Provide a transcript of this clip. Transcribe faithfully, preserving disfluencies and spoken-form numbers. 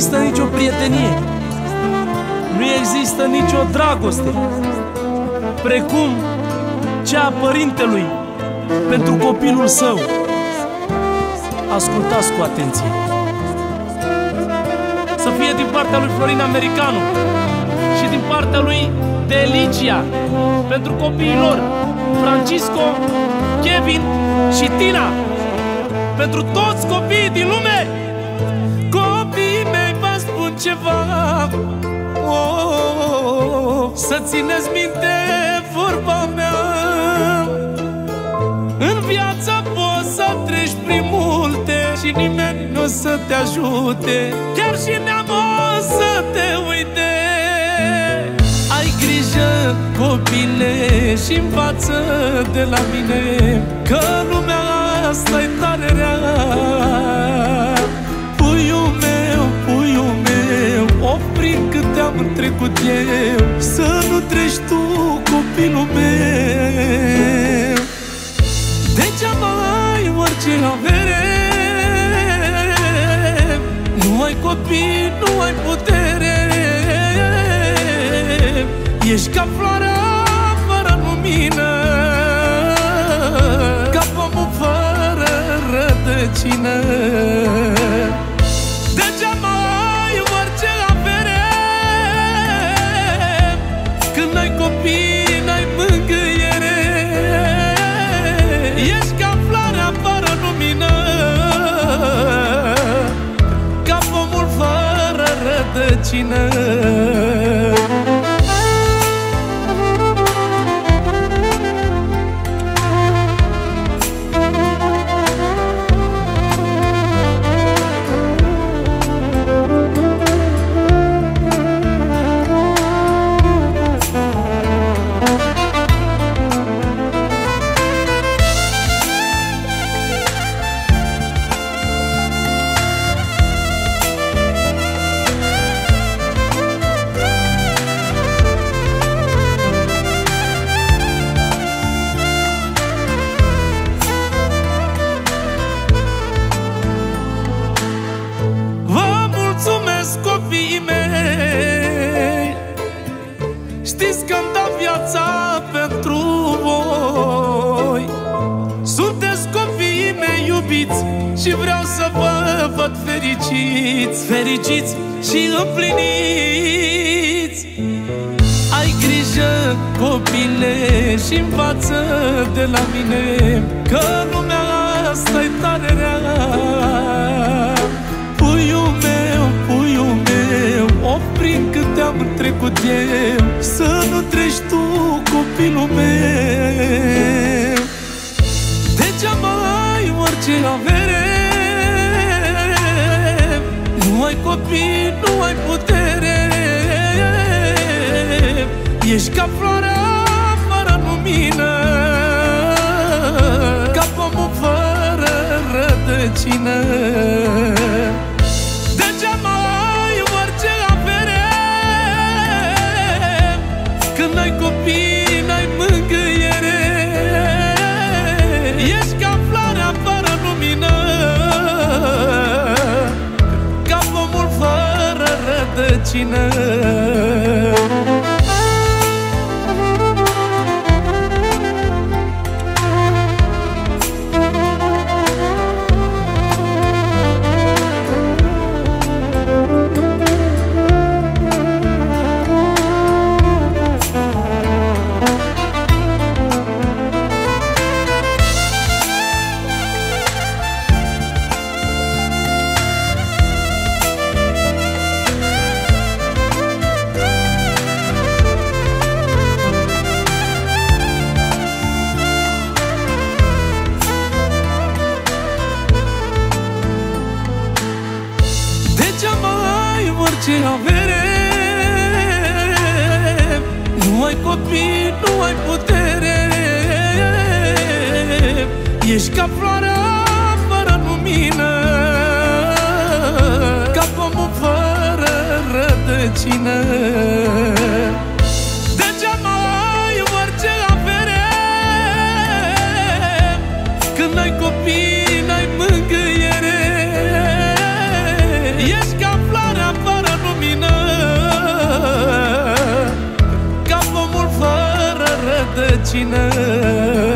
există nicio prietenie, nu există nicio dragoste precum cea a părintelui pentru copilul său. Ascultați cu atenție. Să fie din partea lui Florin Americanu și din partea lui Delicia pentru copiii lor Francisco, Kevin și Tina. Pentru toți copiii din lume. Copiii mei, vă spun ceva, oh, oh, oh. Să țineți minte vorba mea. În viață poți să treci prin multe și nimeni nu o să te ajute, chiar și neamul o să te uite. Ai grijă, copile, și învață de la mine că lumea asta e tare rea. Puiul meu, puiul meu, opri cât am trecut eu, să nu treci tu, copilul meu. Degeaba ai orice avere, nu ai copii, nu ai putere. Ești ca floarea fără lumină, ca pomul fără rădăcină. Degeaba ai orice avere, când n-ai copii, n-ai mângâiere. Ești ca floarea fără lumină, ca pomul fără rădăcină. Copiii mei, știți că-mi dau viața pentru voi. Sunteți copiii mei iubiți și vreau să vă văd fericiți, fericiți și împliniți. Ai grijă, copile, și învață de la mine că lumea asta e tare rea. Puiul meu, puiul meu, opri cât am trecut eu, să nu treci tu, copilul meu. Degeaba ai orice avere, nu ai copii, nu ai putere. Ești ca floarea fără lumină, ca pomul fără rădăcină. Degeaba ai orice avere, când n-ai copii, n-ai mângâiere. Ești ca floarea fără lumină, ca pomul fără rădăcină. Orice avere, nu ai copii, nu ai putere. Ești ca floarea fără lumină, ca pomul fără rădăcină. Degeaba ai orice avere, când n-ai copii, n-ai mângâiere. Ești ca floarea cină